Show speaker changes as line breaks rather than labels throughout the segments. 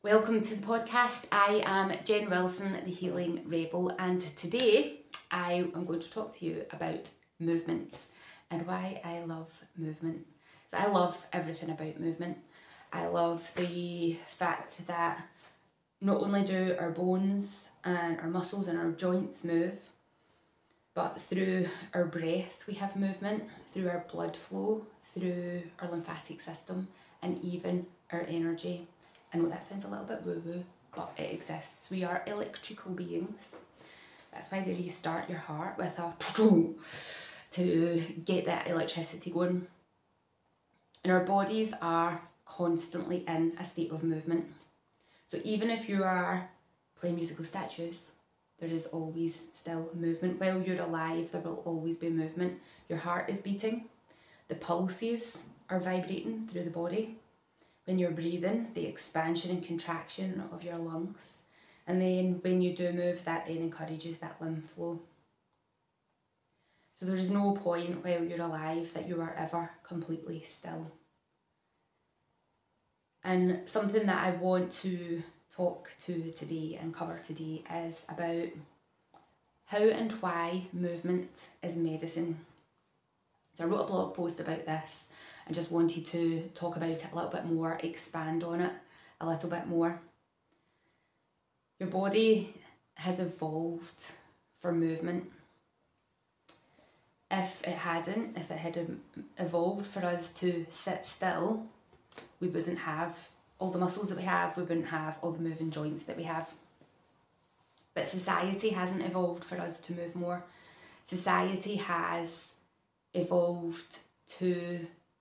Welcome to the podcast. I am Jen Wilson, the Healing Rebel, and today I am going to talk to you about movement and why I love movement. So I love everything about movement. I love the fact that not only do our bones and our muscles and our joints move, but through our breath we have movement, through our blood flow, through our lymphatic system, and even our energy. I know that sounds a little bit woo-woo, but it exists. We are electrical beings. That's why they restart your heart with a to get that electricity going. And our bodies are constantly in a state of movement. So even if you are playing musical statues, there is always still movement. While you're alive, there will always be movement. Your heart is beating, the pulses are vibrating through the body. When you're breathing, the expansion and contraction of your lungs. And then when you do move, that then encourages that lymph flow. So there is no point while you're alive that you are ever completely still. And something that I want to talk to today and cover today is about how and why movement is medicine. So I wrote a blog post about this and just wanted to talk about it a little bit more, expand on it a little bit more. Your body has evolved for movement. If it had evolved for us to sit still, we wouldn't have all the muscles that we have, we wouldn't have all the moving joints that we have. But society hasn't evolved for us to move more. Society has evolved to,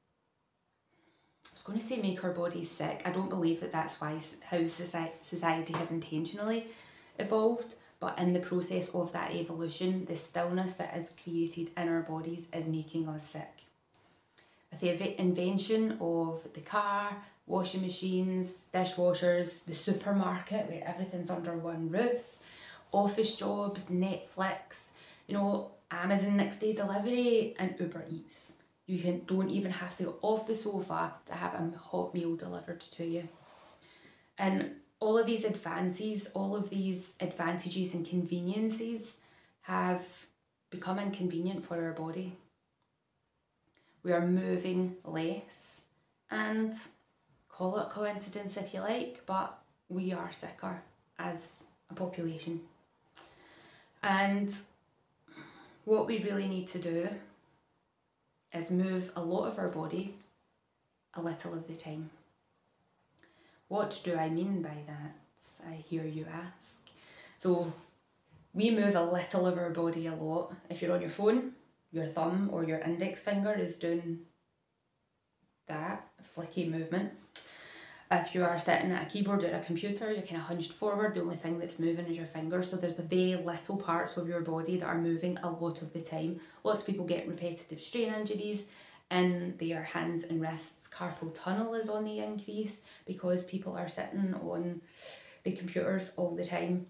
I was going to say make our bodies sick. I don't believe that that's how society has intentionally evolved, but in the process of that evolution, the stillness that is created in our bodies is making us sick. With the invention of the car, washing machines, dishwashers, the supermarket where everything's under one roof, office jobs, Netflix, Amazon next day delivery and Uber Eats. You don't even have to go off the sofa to have a hot meal delivered to you. And all of these advances, all of these advantages and conveniences have become inconvenient for our body. We are moving less, and call it coincidence if you like, but we are sicker as a population. And what we really need to do is move a lot of our body a little of the time. What do I mean by that? I hear you ask. So we move a little of our body a lot. If you're on your phone, your thumb or your index finger is doing that flicky movement. If you are sitting at a keyboard or a computer, you're kind of hunched forward, the only thing that's moving is your fingers. So there's the very little parts of your body that are moving a lot of the time. Lots of people get repetitive strain injuries in their hands and wrists. Carpal tunnel is on the increase because people are sitting on the computers all the time.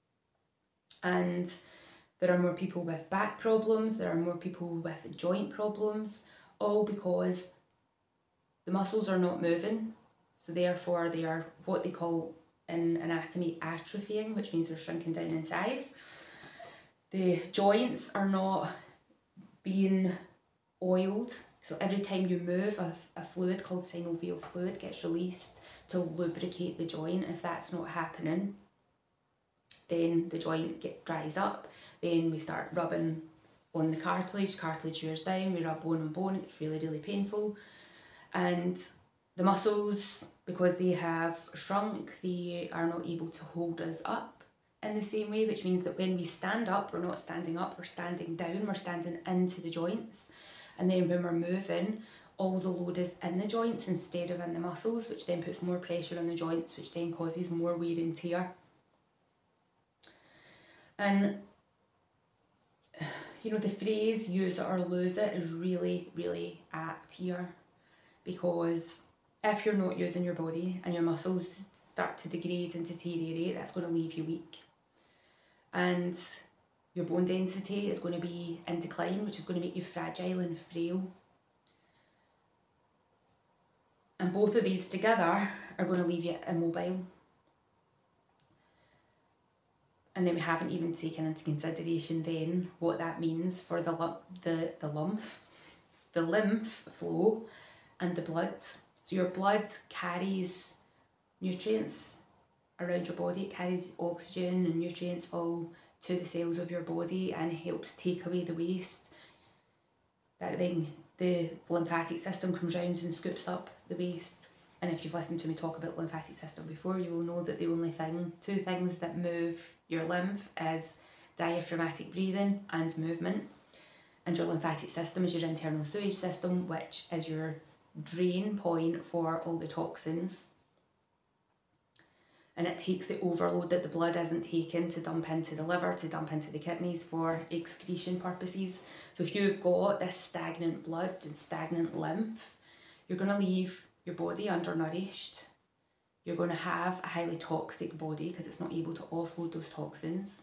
And there are more people with back problems, there are more people with joint problems, all because the muscles are not moving. So therefore they are what they call in anatomy atrophying, which means they're shrinking down in size. The joints are not being oiled. So every time you move, a fluid called synovial fluid gets released to lubricate the joint. If that's not happening, then the joint dries up. Then we start rubbing on the cartilage wears down, we rub bone on bone, it's really, really painful. And the muscles, because they have shrunk, they are not able to hold us up in the same way, which means that when we stand up, we're not standing up, we're standing down, we're standing into the joints. And then when we're moving, all the load is in the joints instead of in the muscles, which then puts more pressure on the joints, which then causes more wear and tear. And the phrase use it or lose it is really, really apt here, because if you're not using your body and your muscles start to degrade and deteriorate, that's going to leave you weak. And your bone density is going to be in decline, which is going to make you fragile and frail. And both of these together are going to leave you immobile. And then we haven't even taken into consideration then what that means for the lymph flow and the blood. So your blood carries nutrients around your body. It carries oxygen and nutrients all to the cells of your body and helps take away the waste. That then the lymphatic system comes round and scoops up the waste. And if you've listened to me talk about the lymphatic system before, you will know that the only two things that move your lymph is diaphragmatic breathing and movement. And your lymphatic system is your internal sewage system, which is your drain point for all the toxins. And it takes the overload that the blood isn't taken to dump into the liver, to dump into the kidneys for excretion purposes. So if you've got this stagnant blood and stagnant lymph, you're going to leave your body undernourished. You're going to have a highly toxic body because it's not able to offload those toxins.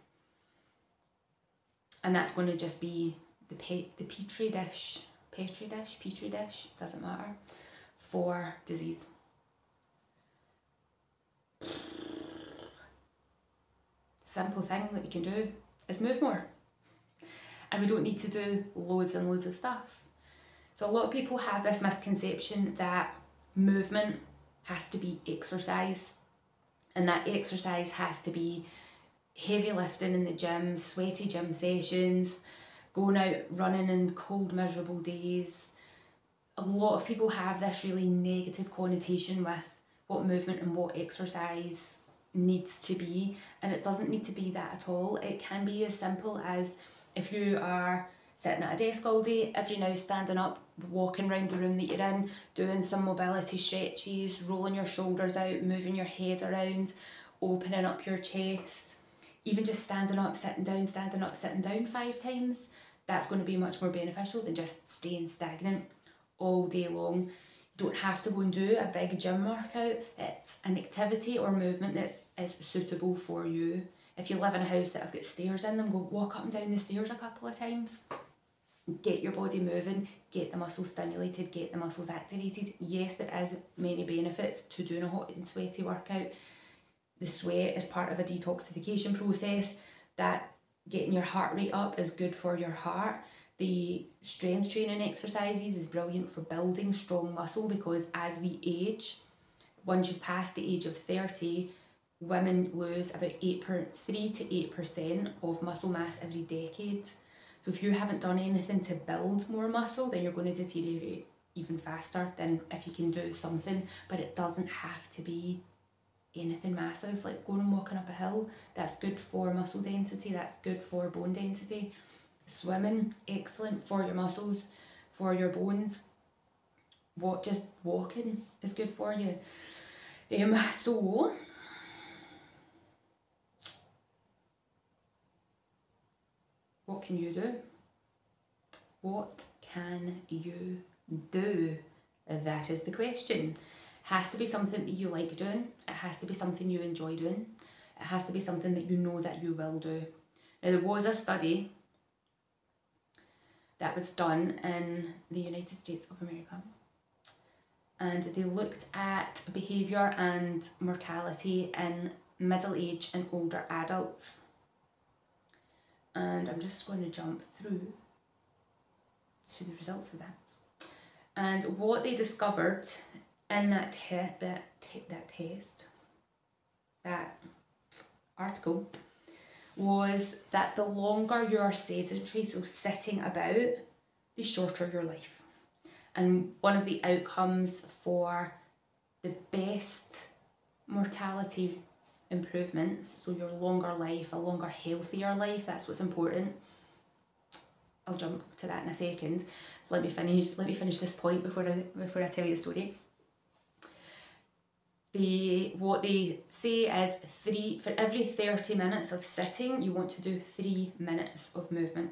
And that's going to just be the petri dish, doesn't matter, for disease. Simple thing that we can do is move more. And we don't need to do loads and loads of stuff. So a lot of people have this misconception that movement has to be exercise, and that exercise has to be heavy lifting in the gym, sweaty gym sessions, going out running in cold, miserable days. A lot of people have this really negative connotation with what movement and what exercise needs to be, and it doesn't need to be that at all. It can be as simple as, if you are sitting at a desk all day, every now standing up, walking around the room that you're in, doing some mobility stretches, rolling your shoulders out, moving your head around, opening up your chest, even just standing up, sitting down, standing up, sitting down 5 times. That's going to be much more beneficial than just staying stagnant all day long. You don't have to go and do a big gym workout. It's an activity or movement that is suitable for you. If you live in a house that have got stairs in them, go walk up and down the stairs a couple of times. Get your body moving, get the muscles stimulated, get the muscles activated. Yes, there is many benefits to doing a hot and sweaty workout. The sweat is part of a detoxification process. That getting your heart rate up is good for your heart. The strength training exercises is brilliant for building strong muscle, because as we age, once you've passed the age of 30, women lose about 3 to 8% of muscle mass every decade. So if you haven't done anything to build more muscle, then you're going to deteriorate even faster than if you can do something. But it doesn't have to be anything massive, like going and walking up a hill. That's good for muscle density, that's good for bone density. Swimming, excellent for your muscles, for your bones. Just walking is good for you. So what can you do? What can you do? That is the question. Has to be something that you like doing. It has to be something you enjoy doing. It has to be something that you know that you will do. Now, there was a study that was done in the United States of America, and they looked at behaviour and mortality in middle-aged and older adults. And I'm just going to jump through to the results of that. And what they discovered in that article, was that the longer you are sedentary, so sitting about, the shorter your life. And one of the outcomes for the best mortality improvements, so your longer life, a longer, healthier life, that's what's important. I'll jump to that in a second. So let me finish this point before I tell you the story. What they say is for every 30 minutes of sitting, you want to do 3 minutes of movement.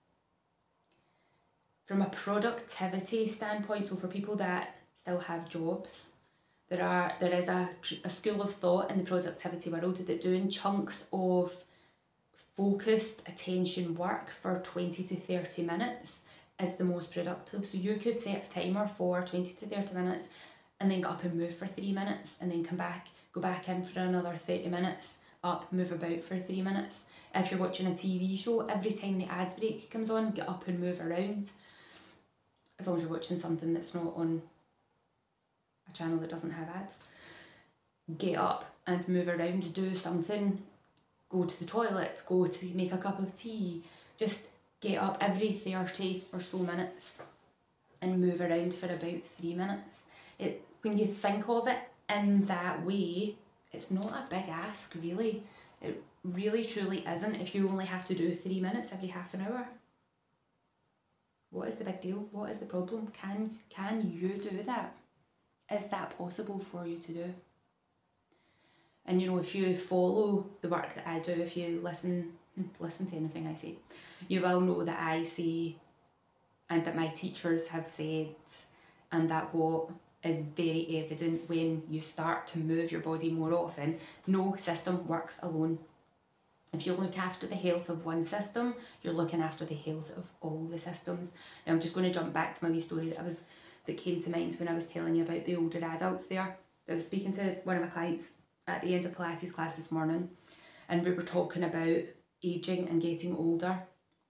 From a productivity standpoint, so for people that still have jobs, there is a school of thought in the productivity world that doing chunks of focused attention work for 20 to 30 minutes is the most productive. So you could set a timer for 20 to 30 minutes and then get up and move for 3 minutes, and then go back in for another 30 minutes, up, move about for 3 minutes. If you're watching a TV show, every time the ad break comes on, get up and move around. As long as you're watching something that's not on a channel that doesn't have ads. Get up and move around, do something. Go to the toilet, go to make a cup of tea. Just get up every 30 or so minutes and move around for about 3 minutes. When you think of it in that way, it's not a big ask, really. It really truly isn't if you only have to do 3 minutes every half an hour. What is the big deal? What is the problem? Can you do that? Is that possible for you to do? And you know, if you follow the work that I do, if you listen to anything I say, you will know that I say, and that my teachers have said, and that what is very evident when you start to move your body more often, no system works alone. If you look after the health of one system, you're looking after the health of all the systems. Now I'm just going to jump back to my wee story that came to mind when I was telling you about the older adults there. I was speaking to one of my clients at the end of Pilates class this morning, and we were talking about aging and getting older.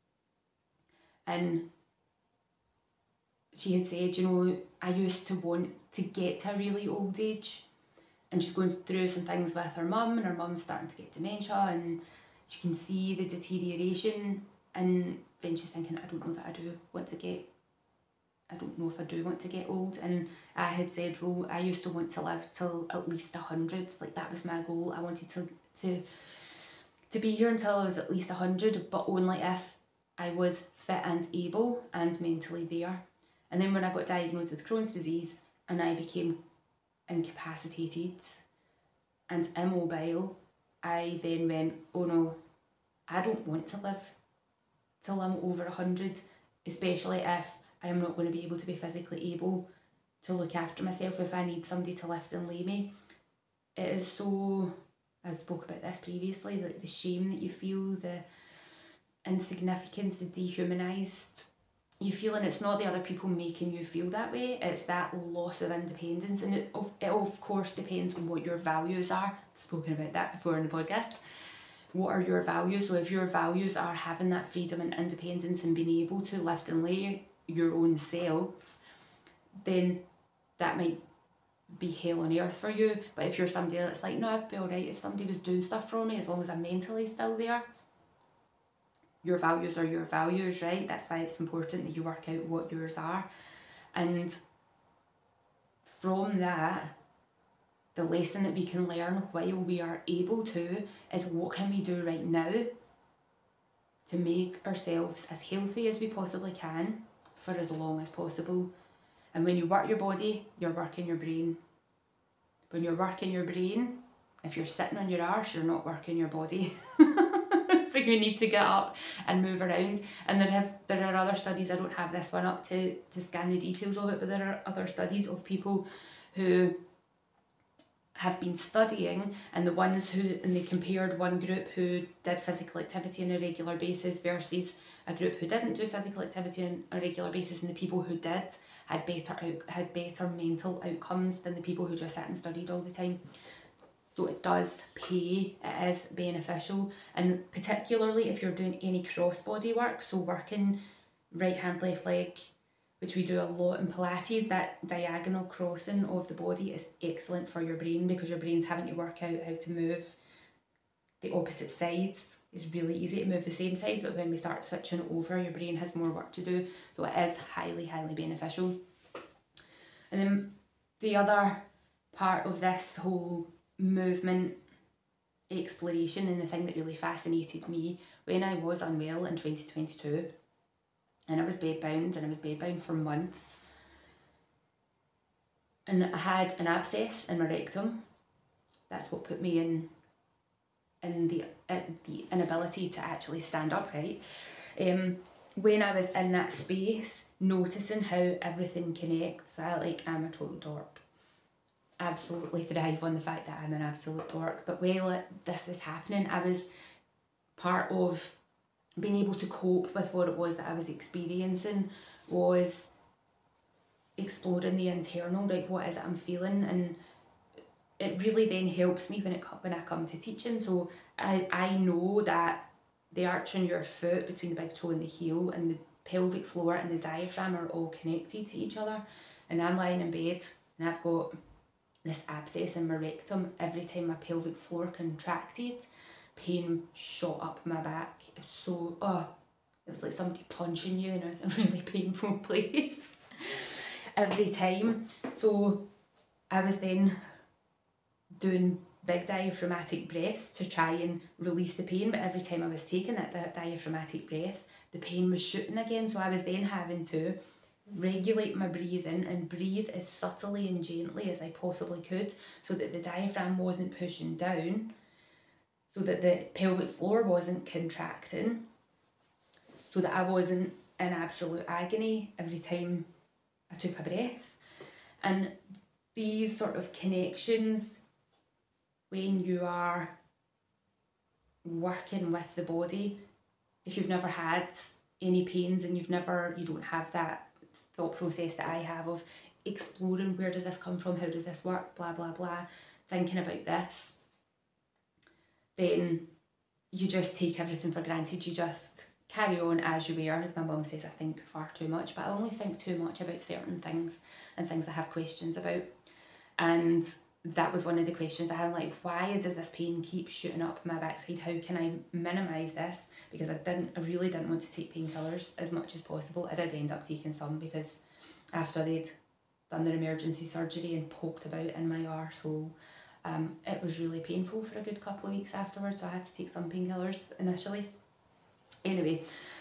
And she had said, you know, I used to want to get to a really old age, and she's going through some things with her mum, and her mum's starting to get dementia, and she can see the deterioration, and then she's thinking, I don't know if I do want to get old. And I had said, well, I used to want to live till at least 100, like that was my goal. I wanted to be here until I was at least 100, but only if I was fit and able and mentally there. And then when I got diagnosed with Crohn's disease and I became incapacitated and immobile, I then went, oh no, I don't want to live till I'm over 100, especially if I am not going to be able to be physically able to look after myself if I need somebody to lift and lay me. It is so, I spoke about this previously, like the shame that you feel, the insignificance, the dehumanised you feel, and it's not the other people making you feel that way, it's that loss of independence. And it of course depends on what your values are. I've spoken about that before in the podcast. What are your values? So if your values are having that freedom and independence and being able to lift and lay your own self, then that might be hell on earth for you. But if you're somebody that's like, no, I'd be alright if somebody was doing stuff for me as long as I'm mentally still there. Your values are your values, right? That's why it's important that you work out what yours are. And from that, the lesson that we can learn while we are able to is what can we do right now to make ourselves as healthy as we possibly can for as long as possible. And when you work your body, you're working your brain. When you're working your brain, if you're sitting on your arse, you're not working your body. So you need to get up and move around. And there are other studies, I don't have this one up to scan the details of it, but there are other studies of people who have been studying, and they compared one group who did physical activity on a regular basis versus a group who didn't do physical activity on a regular basis, and the people who did had better mental outcomes than the people who just sat and studied all the time. So it does pay, it is beneficial, and particularly if you're doing any cross-body work, so working right hand, left leg, which we do a lot in Pilates, that diagonal crossing of the body is excellent for your brain because your brain's having to work out how to move the opposite sides. It's really easy to move the same sides, but when we start switching over, your brain has more work to do, so it is highly, highly beneficial. And then the other part of this whole movement exploration, and the thing that really fascinated me when I was unwell in 2022, and I was bedbound for months, and I had an abscess in my rectum. That's what put me in the inability to actually stand upright. When I was in that space, noticing how everything connects, I'm a total dork. Absolutely thrive on the fact that I'm an absolute dork. But while this was happening, I was part of being able to cope with what it was that I was experiencing, was exploring the internal, like what is it I'm feeling, and it really then helps me when I come to teaching. So I know that the arch in your foot between the big toe and the heel and the pelvic floor and the diaphragm are all connected to each other. And I'm lying in bed and I've got this abscess in my rectum. Every time my pelvic floor contracted, pain shot up my back. It was so, it was like somebody punching you, and it was a really painful place every time. So I was then doing big diaphragmatic breaths to try and release the pain, but every time I was taking that diaphragmatic breath, the pain was shooting again. So I was then having to regulate my breathing and breathe as subtly and gently as I possibly could so that the diaphragm wasn't pushing down, so that the pelvic floor wasn't contracting, so that I wasn't in absolute agony every time I took a breath. And these sort of connections, when you are working with the body, if you've never had any pains and you don't have that thought process that I have of exploring, where does this come from, how does this work, blah blah blah, thinking about this, then you just take everything for granted. You just carry on as you were. As my mum says, I think far too much, but I only think too much about certain things and things I have questions about. And that was one of the questions I had, like, why does this pain keep shooting up my backside? How can I minimise this? Because I really didn't want to take painkillers as much as possible. I did end up taking some because after they'd done their emergency surgery and poked about in my arsehole, it was really painful for a good couple of weeks afterwards, so I had to take some painkillers initially. Anyway,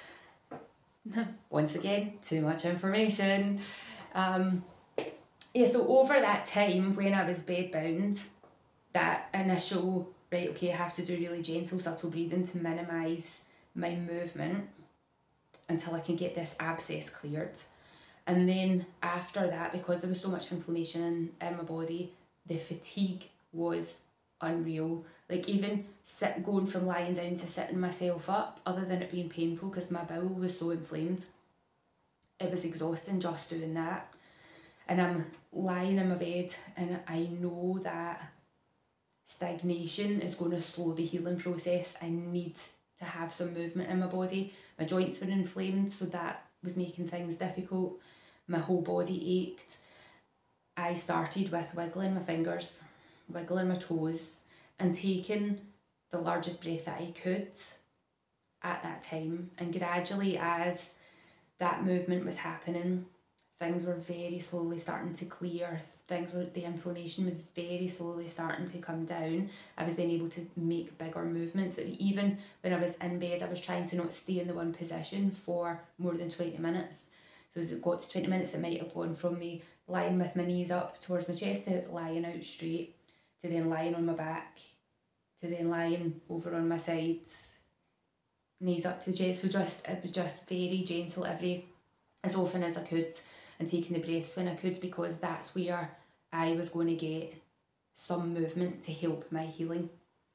once again, too much information. Yeah, so over that time when I was bedbound, that initial, right, okay, I have to do really gentle, subtle breathing to minimise my movement until I can get this abscess cleared. And then after that, because there was so much inflammation in my body, the fatigue was unreal. Like, even going from lying down to sitting myself up, other than it being painful because my bowel was so inflamed, it was exhausting just doing that. And I'm lying in my bed and I know that stagnation is going to slow the healing process. I need to have some movement in my body. My joints were inflamed, so that was making things difficult. My whole body ached. I started with wiggling my fingers, wiggling my toes, and taking the largest breath that I could at that time. And gradually, as that movement was happening, things were very slowly starting to clear. The inflammation was very slowly starting to come down. I was then able to make bigger movements. Even when I was in bed, I was trying to not stay in the one position for more than 20 minutes. So as it got to 20 minutes, it might have gone from me lying with my knees up towards my chest to lying out straight, to then lying on my back, to then lying over on my sides, knees up to the chest. So it was just very gentle as often as I could, and taking the breaths when I could, because that's where I was going to get some movement to help my healing.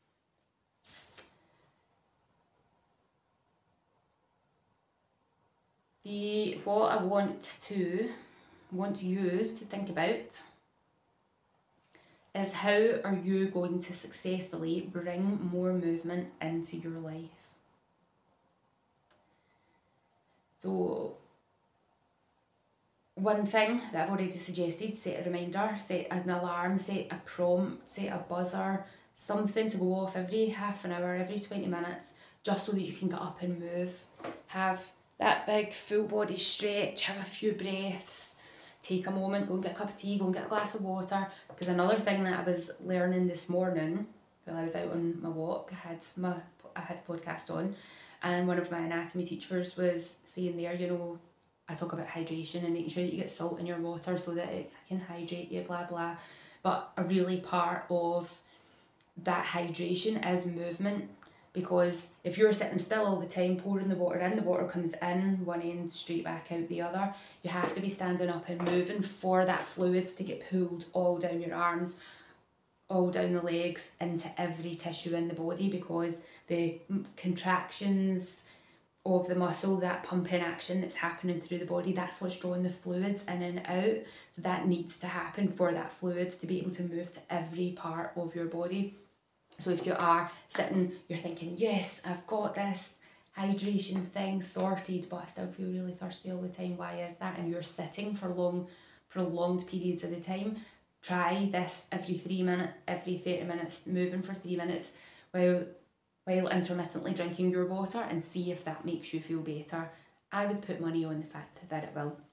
What I want you to think about is, how are you going to successfully bring more movement into your life? So one thing that I've already suggested: set a reminder, set an alarm, set a prompt, set a buzzer, something to go off every half an hour, every 20 minutes, just so that you can get up and move. Have that big full body stretch, have a few breaths, take a moment, go and get a cup of tea, go and get a glass of water. Because another thing that I was learning this morning while I was out on my walk, I had a podcast on, and one of my anatomy teachers was saying there, I talk about hydration and making sure that you get salt in your water so that it can hydrate you, blah blah. But a really part of that hydration is movement, because if you're sitting still all the time, pouring the water in, the water comes in one end, straight back out the other. You have to be standing up and moving for that fluids to get pulled all down your arms, all down the legs, into every tissue in the body, because the contractions of the muscle, that pumping action that's happening through the body, that's what's drawing the fluids in and out. So that needs to happen for that fluids to be able to move to every part of your body. So if you are sitting, you're thinking, yes, I've got this hydration thing sorted, but I still feel really thirsty all the time. Why is that? And you're sitting for long, prolonged periods of the time. Try this every 3 minutes, every 30 minutes, moving for 3 minutes while intermittently drinking your water, and see if that makes you feel better. I would put money on the fact that it will.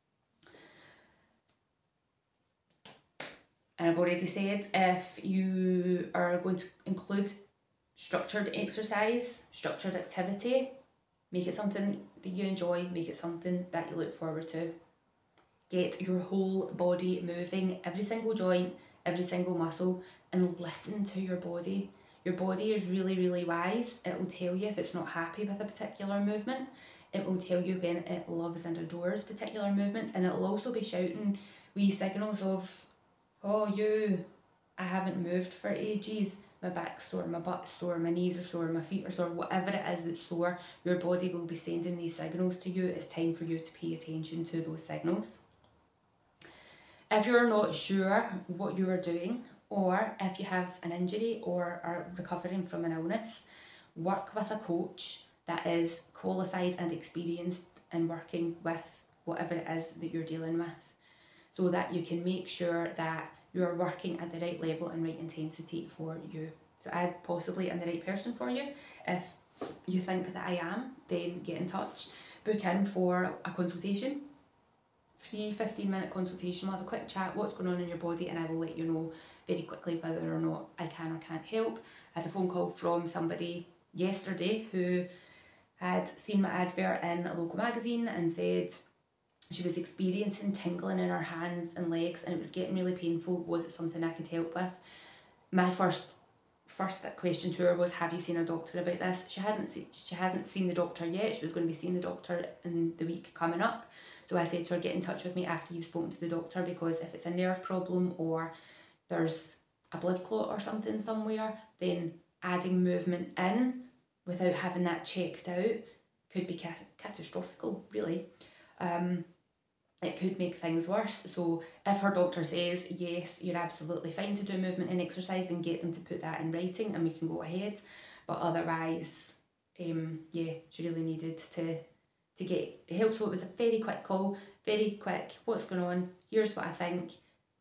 And I've already said, if you are going to include structured exercise, structured activity, make it something that you enjoy, make it something that you look forward to. Get your whole body moving, every single joint, every single muscle, and listen to your body. Your body is really, really wise. It will tell you if it's not happy with a particular movement. It will tell you when it loves and adores particular movements, and it will also be shouting wee signals of, oh, I haven't moved for ages, my back's sore, my butt's sore, my knees are sore, my feet are sore, whatever it is that's sore, your body will be sending these signals to you. It's time for you to pay attention to those signals. If you're not sure what you are doing, or if you have an injury or are recovering from an illness, work with a coach that is qualified and experienced in working with whatever it is that you're dealing with, so that you can make sure that you're working at the right level and right intensity for you. So I'm possibly am the right person for you. If you think that I am, then get in touch. Book in for a consultation. Free 15-minute consultation. We'll have a quick chat, what's going on in your body, and I will let you know very quickly whether or not I can or can't help. I had a phone call from somebody yesterday who had seen my advert in a local magazine and said she was experiencing tingling in her hands and legs and it was getting really painful. Was it something I could help with? My first question to her was, have you seen a doctor about this? She hadn't seen the doctor yet. She was going to be seeing the doctor in the week coming up. So I said to her, get in touch with me after you've spoken to the doctor, because if it's a nerve problem or there's a blood clot or something somewhere, then adding movement in without having that checked out could be catastrophic, really. It could make things worse. So if her doctor says, yes, you're absolutely fine to do movement and exercise, then get them to put that in writing and we can go ahead. But otherwise, yeah, she really needed to get help. So it was a very quick call, very quick, what's going on, here's what I think,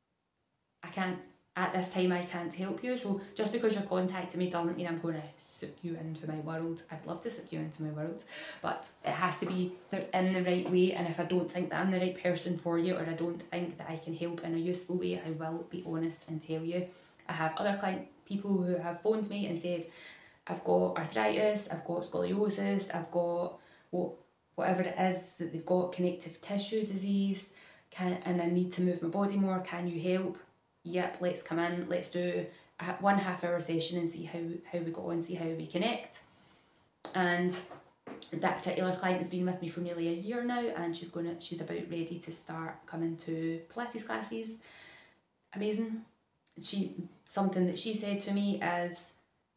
at this time I can't help you. So just because you're contacting me doesn't mean I'm going to suck you into my world. I'd love to suck you into my world, but it has to be in the right way. And if I don't think that I'm the right person for you, or I don't think that I can help in a useful way, I will be honest and tell you. I have other people who have phoned me and said, I've got arthritis, I've got scoliosis, I've got whatever it is that they've got, connective tissue disease, and I need to move my body more, can you help? Yep, let's come in, let's do a 1.5 hour session and see how we go on, see how we connect. And that particular client has been with me for nearly a year now, and she's about ready to start coming to Pilates classes. Amazing. Something that she said to me is,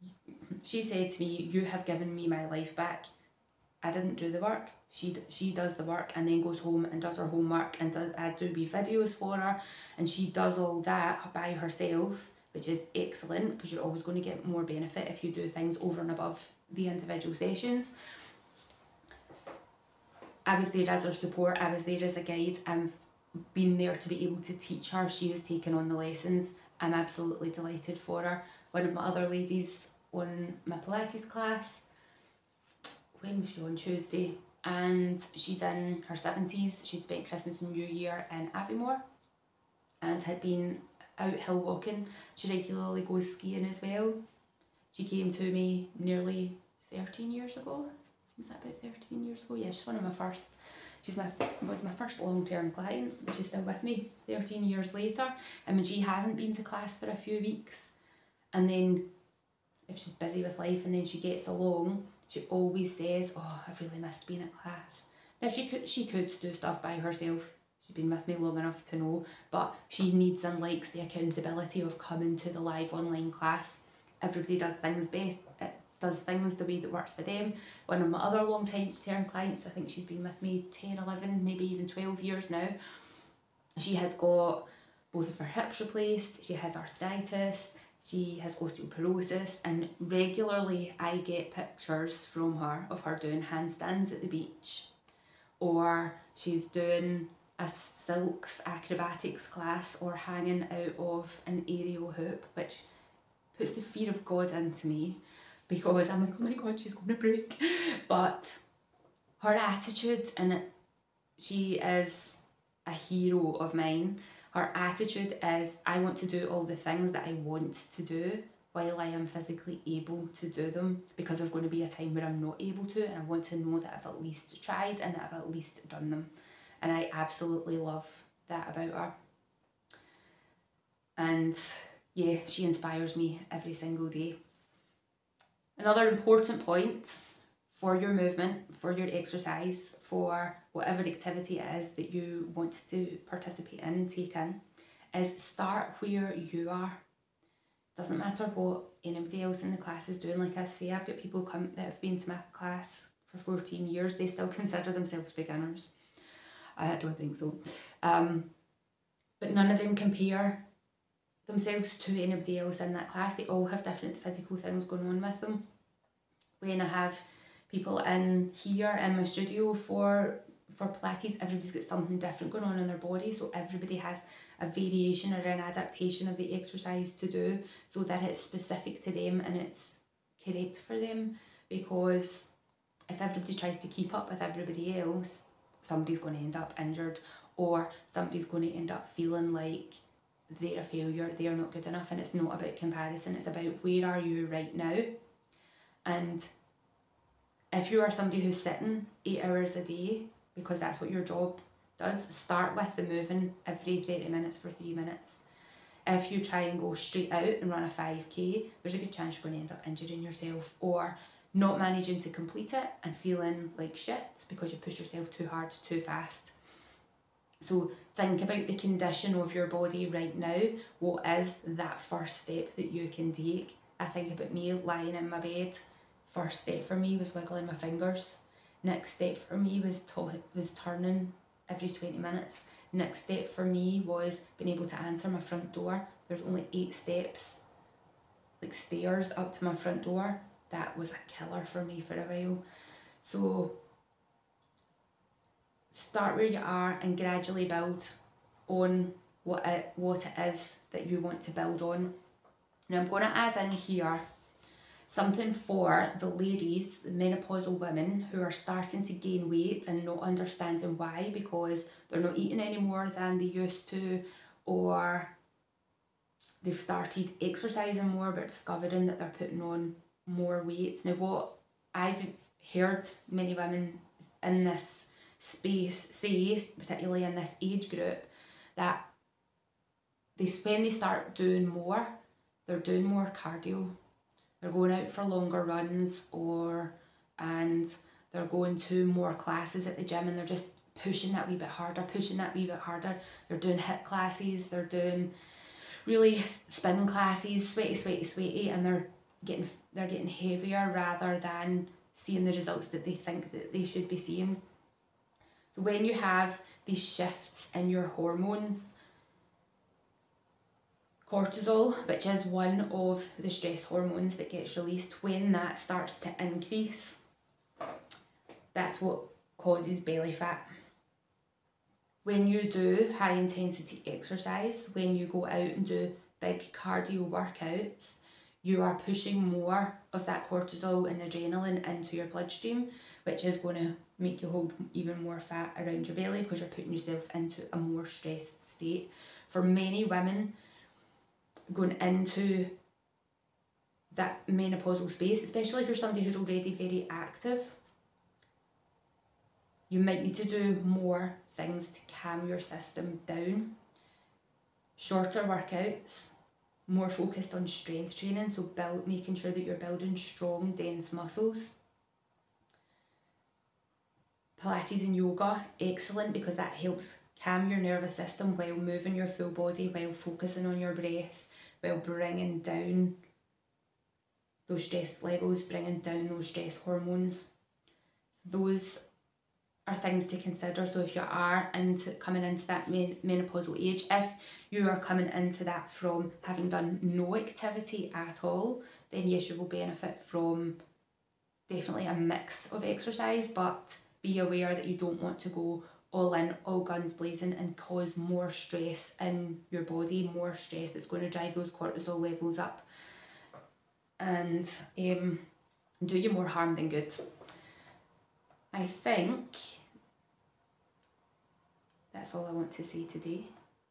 you have given me my life back. I didn't do the work. She does the work and then goes home and does her homework, and I do wee videos for her, and she does all that by herself, which is excellent, because you're always going to get more benefit if you do things over and above the individual sessions. I was there as her support, I was there as a guide, I've been there to be able to teach her. She has taken on the lessons. I'm absolutely delighted for her. One of my other ladies on my Pilates class, when was she on? Tuesday, and she's in her 70s. She'd spent Christmas and New Year in Aviemore and had been out hill walking. She regularly goes skiing as well. She came to me nearly 13 years ago. Was that about 13 years ago? Yeah, she's one of my first. Was my first long-term client, but she's still with me 13 years later. I mean, she hasn't been to class for a few weeks, and then if she's busy with life and then she gets along, she always says, oh, I've really missed being at class. Now she could do stuff by herself. She's been with me long enough to know, but she needs and likes the accountability of coming to the live online class. Everybody does things does things the way that works for them. One of my other long-term clients, I think she's been with me 10, 11, maybe even 12 years now. She has got both of her hips replaced, she has arthritis, she has osteoporosis, and regularly I get pictures from her of her doing handstands at the beach, or she's doing a silks acrobatics class or hanging out of an aerial hoop, which puts the fear of God into me, because I'm like, oh my God, she's going to break. But her attitude, and she is a hero of mine, her attitude is, I want to do all the things that I want to do while I am physically able to do them, because there's going to be a time where I'm not able to, and I want to know that I've at least tried and that I've at least done them. And I absolutely love that about her. And yeah, she inspires me every single day. Another important point for your movement, for your exercise, for whatever activity it is that you want to participate in, take in, is start where you are. Doesn't matter what anybody else in the class is doing. Like I say, I've got people come that have been to my class for 14 years, they still consider themselves beginners. I don't think so. But none of them compare themselves to anybody else in that class. They all have different physical things going on with them. When I have people in here in my studio for Pilates, everybody's got something different going on in their body, so everybody has a variation or an adaptation of the exercise to do, so that it's specific to them and it's correct for them. Because if everybody tries to keep up with everybody else, somebody's going to end up injured, or somebody's going to end up feeling like they're a failure, they're not good enough. And it's not about comparison, it's about where are you right now. And if you are somebody who's sitting 8 hours a day, because that's what your job does, start with the moving every 30 minutes for 3 minutes. If you try and go straight out and run a 5k, there's a good chance you're going to end up injuring yourself, or not managing to complete it and feeling like shit because you pushed yourself too hard, too fast. So think about the condition of your body right now. What is that first step that you can take? I think about me lying in my bed. First step for me was wiggling my fingers. Next step for me was turning every 20 minutes. Next step for me was being able to answer my front door. There's only 8 steps, like stairs up to my front door. That was a killer for me for a while. So start where you are and gradually build on what it is that you want to build on. Now I'm going to add in here something for the ladies, the menopausal women who are starting to gain weight and not understanding why, because they're not eating any more than they used to, or they've started exercising more but discovering that they're putting on more weight. Now what I've heard many women in this space say, particularly in this age group, that when they start doing more, they're doing more cardio. They're going out for longer runs, and they're going to more classes at the gym, and they're just pushing that wee bit harder, They're doing HIIT classes, they're doing really spin classes, sweaty, and they're getting heavier rather than seeing the results that they think that they should be seeing. So when you have these shifts in your hormones, cortisol, which is one of the stress hormones that gets released, when that starts to increase, that's what causes belly fat. When you do high intensity exercise, when you go out and do big cardio workouts, you are pushing more of that cortisol and adrenaline into your bloodstream, which is going to make you hold even more fat around your belly because you're putting yourself into a more stressed state. For many women going into that menopausal space, especially if you're somebody who's already very active, you might need to do more things to calm your system down. Shorter workouts, more focused on strength training, so making sure that you're building strong, dense muscles. Pilates and yoga, excellent, because that helps calm your nervous system while moving your full body, while focusing on your breath, while bringing down those stress levels, bringing down those stress hormones. Those are things to consider. So if you are coming into that menopausal age, if you are coming into that from having done no activity at all, then yes, you will benefit from definitely a mix of exercise, but be aware that you don't want to go all in, all guns blazing, and cause more stress in your body, more stress that's going to drive those cortisol levels up and do you more harm than good. I think that's all I want to say today.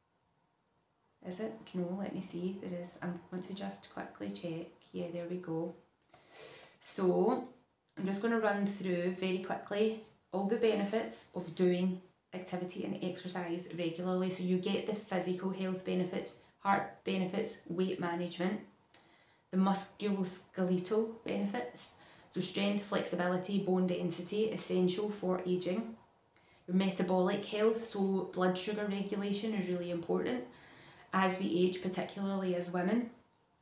Is it? No, let me see. There is. I want to just quickly check. Yeah, there we go. So I'm just going to run through very quickly all the benefits of doing activity and exercise regularly. So you get the physical health benefits, heart benefits, weight management, the musculoskeletal benefits, so strength, flexibility, bone density, essential for aging. Your metabolic health, so blood sugar regulation is really important. As we age, particularly as women,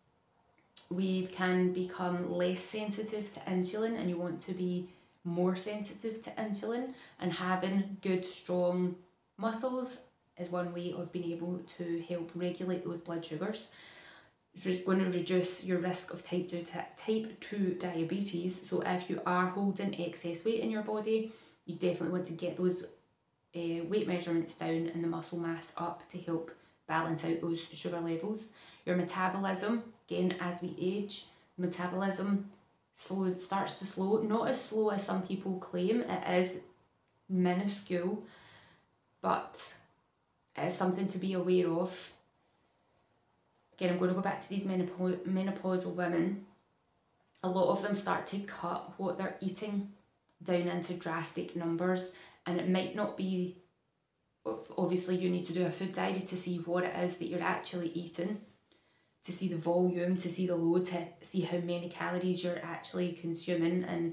we can become less sensitive to insulin, and you want to be more sensitive to insulin, and having good strong muscles is one way of being able to help regulate those blood sugars. It's going to reduce your risk of type 2 diabetes. So if you are holding excess weight in your body, you definitely want to get those weight measurements down and the muscle mass up to help balance out those sugar levels. Your metabolism, again, as we age, metabolism starts to slow, not as slow as some people claim. It is minuscule, but it is something to be aware of. Again, I'm going to go back to these menopausal women. A lot of them start to cut what they're eating down into drastic numbers, and it might not be, obviously you need to do a food diary to see what it is that you're actually eating, to see the volume, to see the load, to see how many calories you're actually consuming. And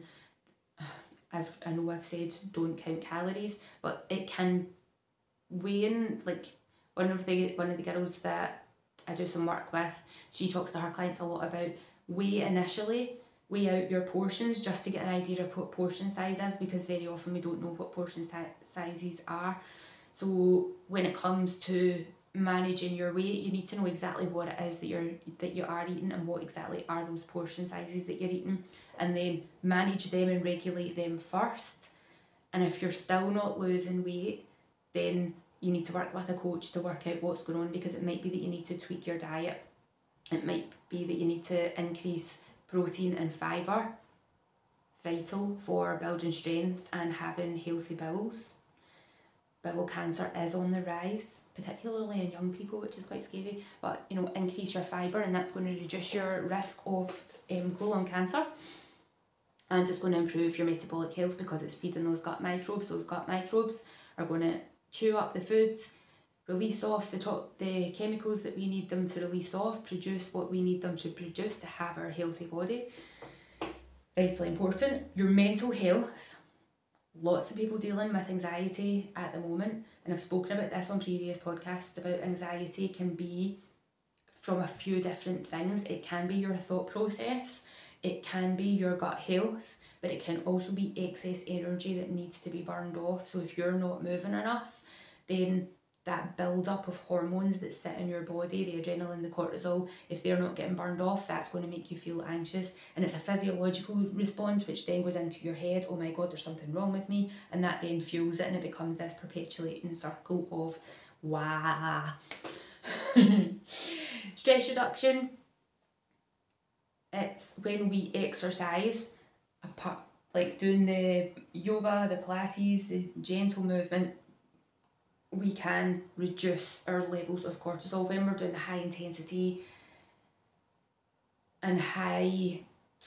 I know I've said don't count calories, but it can weigh in. Like one of the girls that I do some work with, she talks to her clients a lot about weigh out your portions just to get an idea of what portion size is, because very often we don't know what portion sizes are. So when it comes to managing your weight, you need to know exactly what it is that you are eating and what exactly are those portion sizes that you're eating, and then manage them and regulate them first. And if you're still not losing weight, then you need to work with a coach to work out what's going on, because it might be that you need to tweak your diet. It might be that you need to increase protein and fibre, vital for building strength and having healthy bowels. Bowel cancer is on the rise, particularly in young people, which is quite scary. But increase your fibre, and that's going to reduce your risk of colon cancer, and it's going to improve your metabolic health because it's feeding those gut microbes. Those gut microbes are going to chew up the foods, release off the chemicals that we need them to release off, produce what we need them to produce to have our healthy body. Vitally important. Your mental health. Lots of people dealing with anxiety at the moment, and I've spoken about this on previous podcasts about anxiety can be from a few different things. It can be your thought process, it can be your gut health, but it can also be excess energy that needs to be burned off. So if you're not moving enough, then that build up of hormones that sit in your body, the adrenaline, the cortisol, if they're not getting burned off, that's going to make you feel anxious. And it's a physiological response which then goes into your head, oh my god, there's something wrong with me, and that then fuels it, and it becomes this perpetuating circle of wah. Stress reduction, it's when we exercise, like doing the yoga, the Pilates, the gentle movement, we can reduce our levels of cortisol. When we're doing the high intensity and high,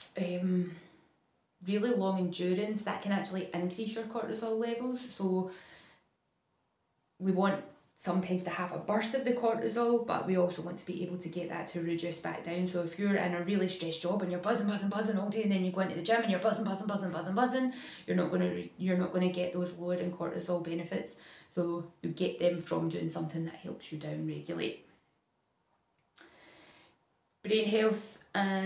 really long endurance, that can actually increase your cortisol levels. So we want sometimes to have a burst of the cortisol, but we also want to be able to get that to reduce back down. So if you're in a really stressed job and you're buzzing all day, and then you go into the gym and you're buzzing, you're not going to get those lowering cortisol benefits. So you get them from doing something that helps you down regulate. Brain health,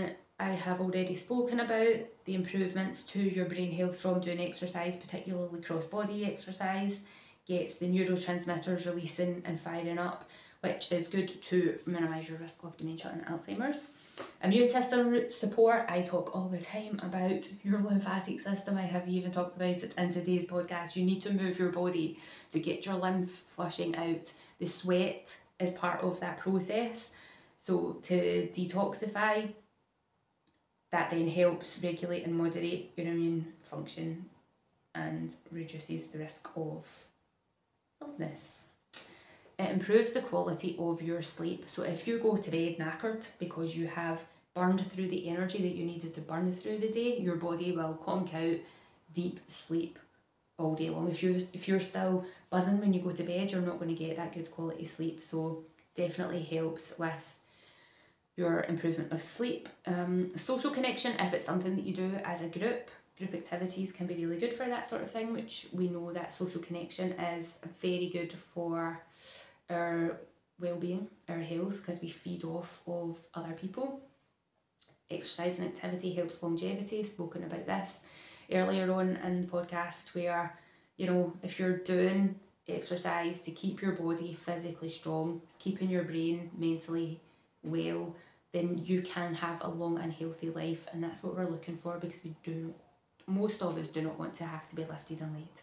I have already spoken about the improvements to your brain health from doing exercise, particularly cross-body exercise, gets the neurotransmitters releasing and firing up, which is good to minimise your risk of dementia and Alzheimer's. Immune system support, I talk all the time about your lymphatic system. I have even talked about it in today's podcast. You need to move your body to get your lymph flushing out. The sweat is part of that process. So to detoxify, that then helps regulate and moderate your immune function and reduces the risk of illness. It improves the quality of your sleep. So if you go to bed knackered because you have burned through the energy that you needed to burn through the day, your body will conk out deep sleep all day long. If you're still buzzing when you go to bed, you're not going to get that good quality sleep. So definitely helps with your improvement of sleep. Social connection, if it's something that you do as a group activities can be really good for that sort of thing, which we know that social connection is very good for our well-being, our health, because we feed off of other people. Exercise and activity helps longevity. Spoken about this earlier on in the podcast, where, you know, if you're doing exercise to keep your body physically strong, keeping your brain mentally well, then you can have a long and healthy life, and that's what we're looking for, because most of us do not want to have to be lifted and laid.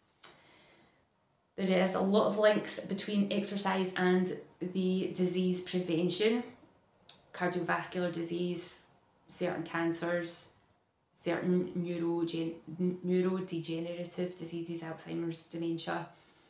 There is a lot of links between exercise and the disease prevention, cardiovascular disease, certain cancers, certain neurodegenerative diseases, Alzheimer's, dementia,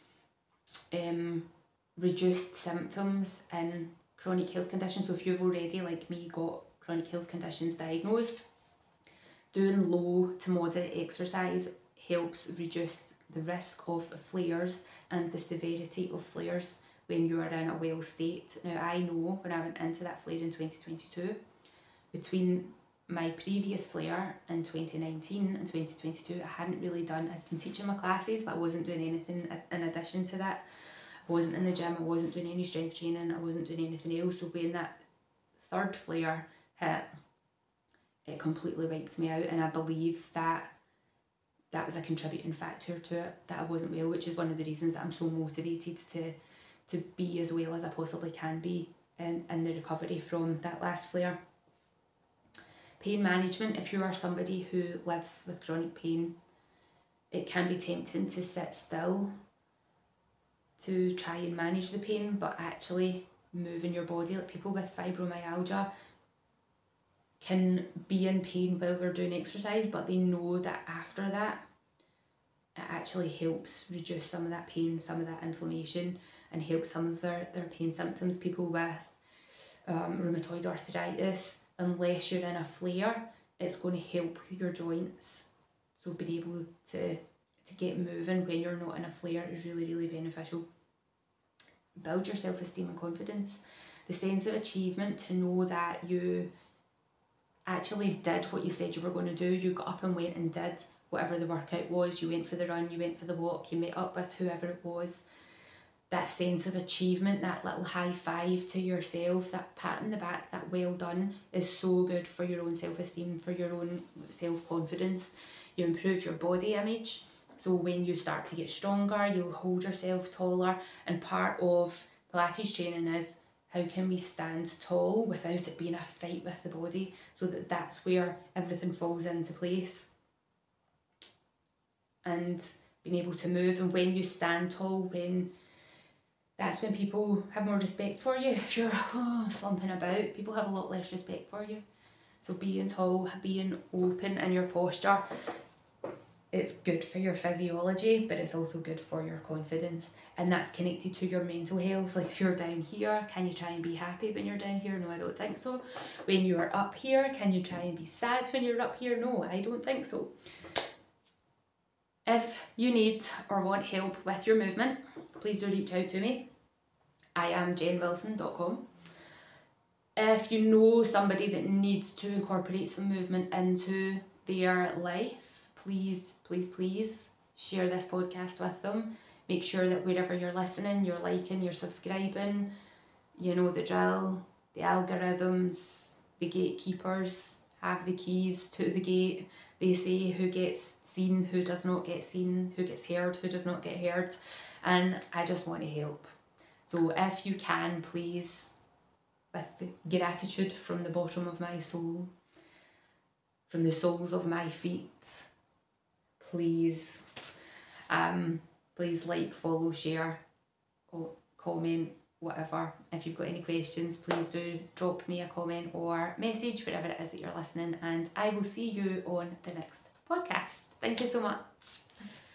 reduced symptoms in chronic health conditions. So if you've already, like me, got chronic health conditions diagnosed, doing low to moderate exercise helps reduce the risk of flares and the severity of flares when you are in a well state. Now, I know when I went into that flare in 2022, between my previous flare in 2019 and 2022, I hadn't really done, I'd been teaching my classes, but I wasn't doing anything in addition to that. I wasn't in the gym, I wasn't doing any strength training, I wasn't doing anything else. So when that third flare hit, it completely wiped me out, and I believe that was a contributing factor to it, that I wasn't well, which is one of the reasons that I'm so motivated to be as well as I possibly can be in the recovery from that last flare. Pain management, if you are somebody who lives with chronic pain, it can be tempting to sit still to try and manage the pain, but actually moving your body, like people with fibromyalgia can be in pain while they're doing exercise, but they know that after that it actually helps reduce some of that pain, some of that inflammation, and help some of their pain symptoms. People with rheumatoid arthritis, unless you're in a flare, it's going to help your joints. So being able to get moving when you're not in a flare is really, really beneficial. Build your self-esteem and confidence. The sense of achievement, to know that you actually did what you said you were going to do. You got up and went and did whatever the workout was. You went for the run, you went for the walk, you met up with whoever it was. That sense of achievement, that little high five to yourself, that pat in the back, that well done, is so good for your own self-esteem, for your own self-confidence. You improve your body image. So when you start to get stronger, you'll hold yourself taller. And part of Pilates training is, how can we stand tall without it being a fight with the body, so that's where everything falls into place. And being able to move, and when you stand tall, that's when people have more respect for you. If you're slumping about, people have a lot less respect for you. So being tall, being open in your posture, it's good for your physiology, but it's also good for your confidence, and that's connected to your mental health. Like if you're down here, can you try and be happy when you're down here? No, I don't think so. When you're up here, can you try and be sad when you're up here? No, I don't think so. If you need or want help with your movement, please do reach out to me. I am jenwilson.com. If you know somebody that needs to incorporate some movement into their life, please share this podcast with them. Make sure that wherever you're listening, you're liking, you're subscribing. You know the drill, the algorithms, the gatekeepers have the keys to the gate. They say who gets seen, who does not get seen, who gets heard, who does not get heard, and I just want to help. So if you can, please, with gratitude from the bottom of my soul, from the soles of my feet, please, please like, follow, share, or comment, whatever. If you've got any questions, please do drop me a comment or message, wherever it is that you're listening, and I will see you on the next podcast. Thank you so much.